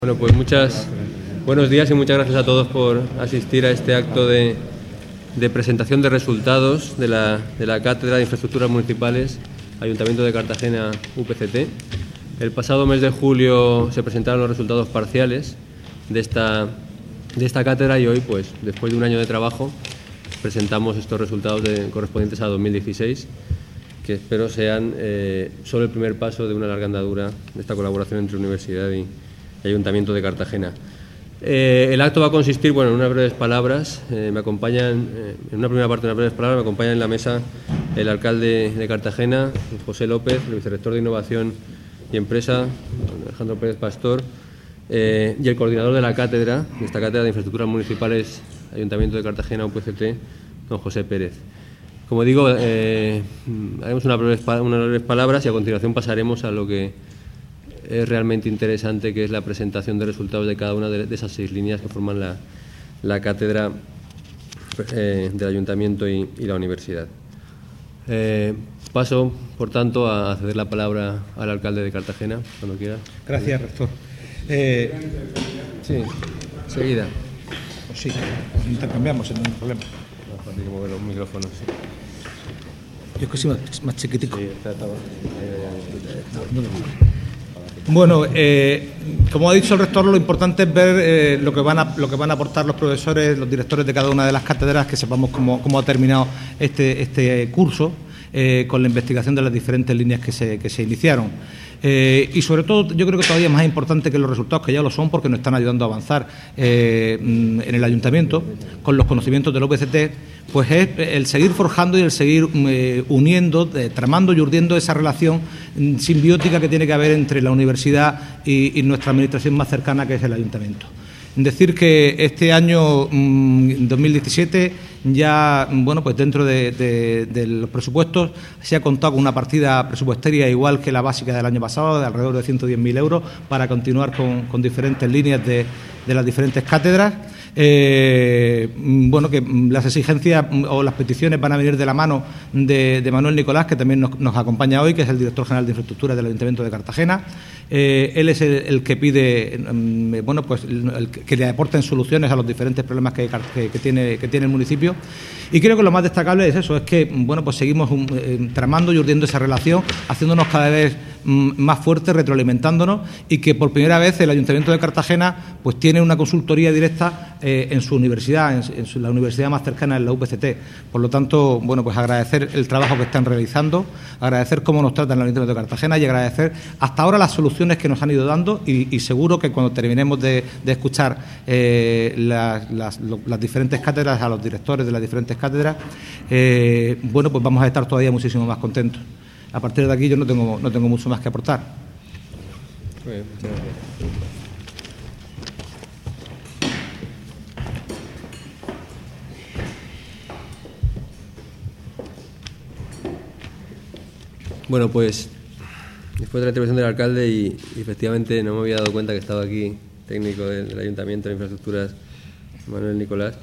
Bueno, pues buenos días y muchas gracias a todos por asistir a este acto de presentación de resultados de la Cátedra de Infraestructuras Municipales, Ayuntamiento de Cartagena, UPCT. El pasado mes de julio se presentaron los resultados parciales de esta cátedra y hoy, pues, después de un año de trabajo, presentamos estos resultados correspondientes a 2016, que espero sean solo el primer paso de una larga andadura de esta colaboración entre universidad y Ayuntamiento de Cartagena. El acto va a consistir, en unas breves palabras. Me acompañan, en una primera parte, me acompañan en la mesa el alcalde de Cartagena, José López, el vicerrector de Innovación y Empresa, Alejandro Pérez Pastor, y el coordinador de esta cátedra de Infraestructuras Municipales, Ayuntamiento de Cartagena, UPCT, don José Pérez. Como digo, haremos unas breves palabras y a continuación pasaremos a lo que es realmente interesante, que es la presentación de resultados de cada una de esas 6 líneas que forman la cátedra del Ayuntamiento y la Universidad. Paso, por tanto, a ceder la palabra al alcalde de Cartagena, cuando quiera. Gracias, rector. Sí, enseguida. Pues sí, intercambiamos, sin ningún problema. Más fácil que mover los micrófonos. Sí. Yo es que soy más chiquitico. Sí, Bueno, como ha dicho el rector, lo importante es ver lo que van a aportar los profesores, los directores de cada una de las cátedras, que sepamos cómo ha terminado este curso con la investigación de las diferentes líneas que se iniciaron. Y sobre todo, yo creo que todavía es más importante que los resultados, que ya lo son, porque nos están ayudando a avanzar en el Ayuntamiento con los conocimientos del OPCT, pues es el seguir forjando y el seguir uniendo, tramando y urdiendo esa relación simbiótica que tiene que haber entre la universidad y nuestra administración más cercana, que es el Ayuntamiento. Decir que este año 2017 ya, pues dentro de los presupuestos se ha contado con una partida presupuestaria igual que la básica del año pasado, de alrededor de 110.000 euros, para continuar con diferentes líneas de las diferentes cátedras. Que las exigencias o las peticiones van a venir de la mano de Manuel Nicolás, que también nos acompaña hoy, que es el director general de Infraestructura del Ayuntamiento de Cartagena. Él es el que pide que le aporten soluciones a los diferentes problemas que tiene el municipio. Y creo que lo más destacable es eso, es que seguimos tramando y urdiendo esa relación, haciéndonos cada vez más fuertes, retroalimentándonos, y que por primera vez el Ayuntamiento de Cartagena pues tiene una consultoría directa en su universidad, en la universidad más cercana, en la UPCT. Por lo tanto, pues agradecer el trabajo que están realizando, agradecer cómo nos tratan el Ayuntamiento de Cartagena y agradecer hasta ahora las soluciones que nos han ido dando, y seguro que cuando terminemos de escuchar las diferentes cátedras, a los directores de las diferentes cátedras, pues vamos a estar todavía muchísimo más contentos. A partir de aquí yo no tengo mucho más que aportar. Muy bien, muchas gracias. Bueno, pues después de la intervención del alcalde, y efectivamente no me había dado cuenta que estaba aquí técnico del Ayuntamiento de Infraestructuras, Manuel Nicolás.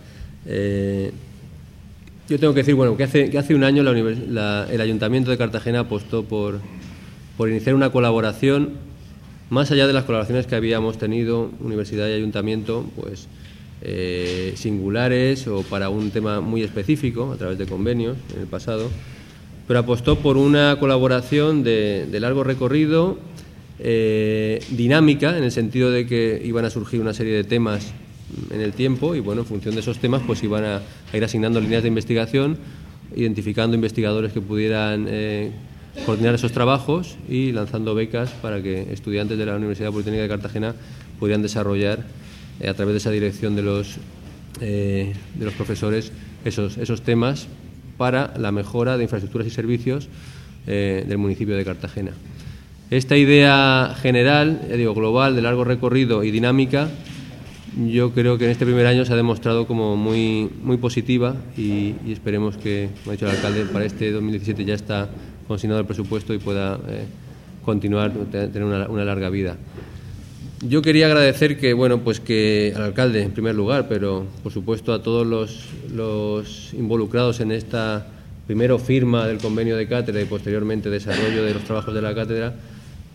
Yo tengo que decir que hace un año el Ayuntamiento de Cartagena apostó por iniciar una colaboración más allá de las colaboraciones que habíamos tenido universidad y ayuntamiento, pues singulares o para un tema muy específico a través de convenios en el pasado, pero apostó por una colaboración de largo recorrido, dinámica, en el sentido de que iban a surgir una serie de temas en el tiempo y, en función de esos temas, pues iban a ir asignando líneas de investigación, identificando investigadores que pudieran coordinar esos trabajos y lanzando becas para que estudiantes de la Universidad Politécnica de Cartagena pudieran desarrollar, a través de esa dirección de los profesores, esos temas para la mejora de infraestructuras y servicios del municipio de Cartagena. Esta idea general, global, de largo recorrido y dinámica, yo creo que en este primer año se ha demostrado como muy, muy positiva, y esperemos que, como ha dicho el alcalde, para este 2017 ya está consignado el presupuesto y pueda continuar, tener una larga vida. Yo quería agradecer que al alcalde en primer lugar, pero por supuesto a todos los involucrados en esta primero firma del convenio de cátedra y posteriormente desarrollo de los trabajos de la cátedra,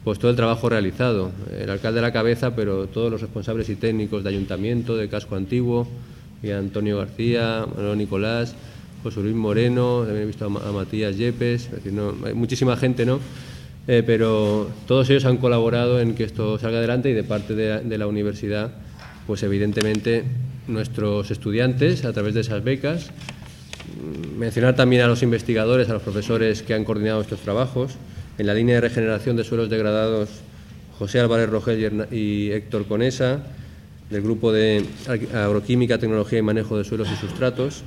pues todo el trabajo realizado. El alcalde a la cabeza, pero todos los responsables y técnicos de ayuntamiento, de casco antiguo, y Antonio García, Manuel Nicolás, José Luis Moreno, también he visto a Matías Yepes, es decir, no, hay muchísima gente, ¿no? Pero todos ellos han colaborado en que esto salga adelante, y de parte de la universidad, pues evidentemente nuestros estudiantes a través de esas becas. Mencionar también a los investigadores, a los profesores que han coordinado estos trabajos. En la línea de regeneración de suelos degradados, José Álvarez Rogel y Héctor Conesa, del grupo de Agroquímica, Tecnología y Manejo de Suelos y Sustratos.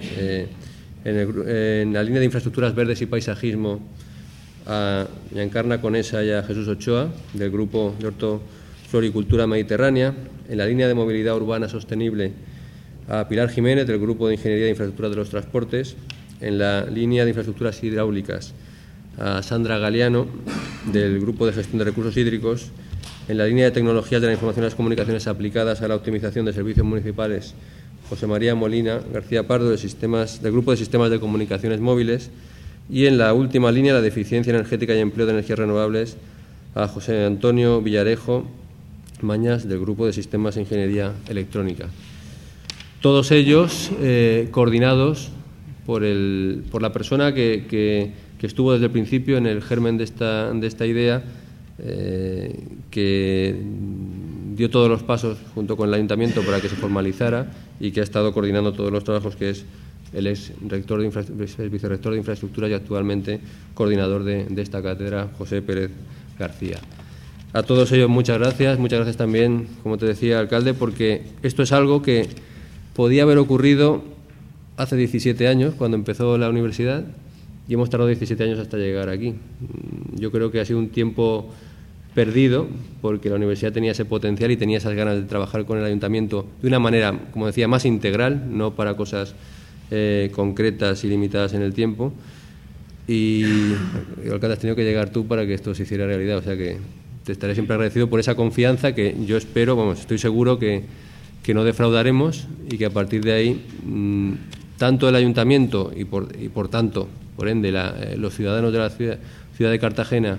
En la línea de infraestructuras verdes y paisajismo, a Giancarla Conesa y a Jesús Ochoa, del grupo de Hortofloricultura Mediterránea. En la línea de movilidad urbana sostenible, a Pilar Jiménez, del grupo de Ingeniería de Infraestructuras de los Transportes. En la línea de infraestructuras hidráulicas, a Sandra Galeano, del grupo de Gestión de Recursos Hídricos. En la línea de tecnologías de la información y las comunicaciones aplicadas a la optimización de servicios municipales, José María Molina García Pardo, del grupo de sistemas de comunicaciones móviles. Y en la última línea, la de eficiencia energética y empleo de energías renovables, a José Antonio Villarejo Mañas, del grupo de sistemas de ingeniería electrónica. Todos ellos coordinados por la persona que estuvo desde el principio en el germen de esta idea, que dio todos los pasos junto con el ayuntamiento para que se formalizara, y que ha estado coordinando todos los trabajos, que es el vicerrector de infraestructura y actualmente coordinador de esta cátedra, José Pérez García. A todos ellos muchas gracias también, como te decía, alcalde, porque esto es algo que podía haber ocurrido hace 17 años, cuando empezó la universidad, y hemos tardado 17 años hasta llegar aquí. Yo creo que ha sido un tiempo perdido, porque la universidad tenía ese potencial y tenía esas ganas de trabajar con el ayuntamiento de una manera, como decía, más integral, no para cosas concretas y limitadas en el tiempo. Y, alcalde, has tenido que llegar tú para que esto se hiciera realidad, o sea que te estaré siempre agradecido por esa confianza que yo espero, estoy seguro que no defraudaremos, y que a partir de ahí tanto el ayuntamiento y por tanto, por ende, los ciudadanos de la ciudad de Cartagena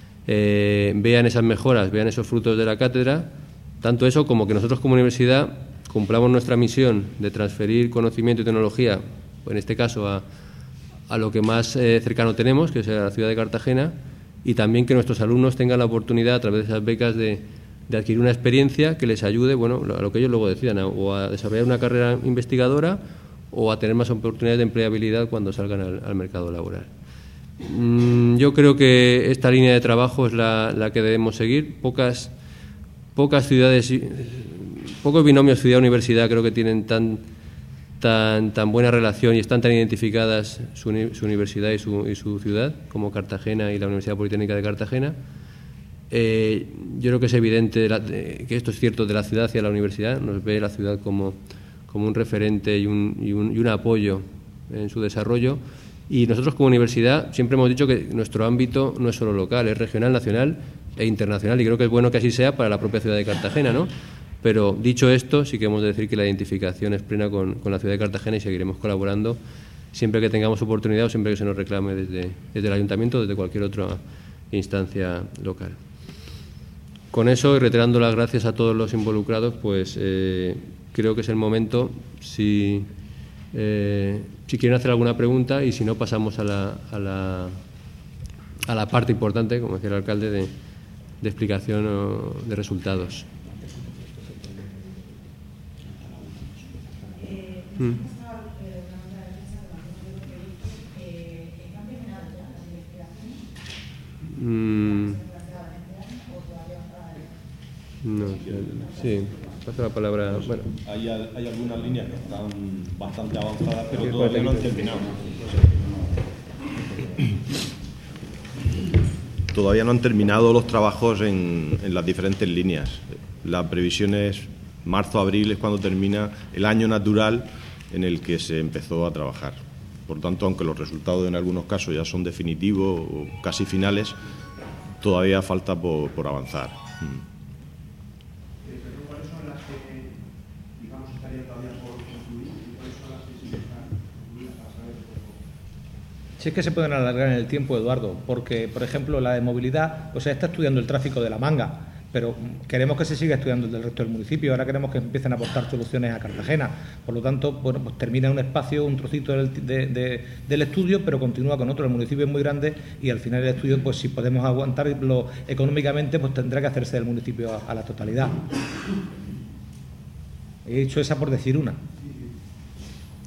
vean esas mejoras, vean esos frutos de la cátedra, tanto eso como que nosotros como universidad cumplamos nuestra misión de transferir conocimiento y tecnología, en este caso a lo que más cercano tenemos, que es la ciudad de Cartagena, y también que nuestros alumnos tengan la oportunidad, a través de esas becas, de adquirir una experiencia que les ayude, a lo que ellos luego decidan, o a desarrollar una carrera investigadora, o a tener más oportunidades de empleabilidad cuando salgan al mercado laboral. Yo creo que esta línea de trabajo es la que debemos seguir. Pocas ciudades, pocos binomios ciudad-universidad creo que tienen tan buena relación y están tan identificadas su universidad y su ciudad como Cartagena y la Universidad Politécnica de Cartagena. Yo creo que es evidente que esto es cierto de la ciudad hacia la universidad. Nos ve la ciudad como un referente y un apoyo en su desarrollo. Y nosotros como universidad siempre hemos dicho que nuestro ámbito no es solo local, es regional, nacional e internacional, y creo que es bueno que así sea para la propia ciudad de Cartagena, ¿no? Pero dicho esto, sí que hemos de decir que la identificación es plena con la ciudad de Cartagena, y seguiremos colaborando siempre que tengamos oportunidad o siempre que se nos reclame desde el ayuntamiento o desde cualquier otra instancia local. Con eso, y reiterando las gracias a todos los involucrados, pues creo que es el momento, si quieren hacer alguna pregunta, y si no, pasamos a la parte importante, como decía el alcalde, de explicación de resultados. No, sí, paso la palabra. Bueno. Hay algunas líneas que están bastante avanzadas, pero todavía no han terminado. Todavía no han terminado los trabajos en las diferentes líneas. La previsión es marzo-abril, es cuando termina el año natural en el que se empezó a trabajar. Por tanto, aunque los resultados en algunos casos ya son definitivos o casi finales, todavía falta por avanzar. ¿Cuáles son las que, digamos, estarían todavía por concluir y cuáles son las que sí están concluidas para saber? Si es que se pueden alargar en el tiempo, Eduardo, porque, por ejemplo, la de movilidad, pues se está estudiando el tráfico de La Manga, pero queremos que se siga estudiando el del resto del municipio. Ahora queremos que empiecen a aportar soluciones a Cartagena. Por lo tanto, bueno, pues termina un espacio, un trocito del estudio, pero continúa con otro. El municipio es muy grande y al final el estudio, pues si podemos aguantarlo económicamente, pues tendrá que hacerse del municipio a la totalidad. He dicho esa por decir una.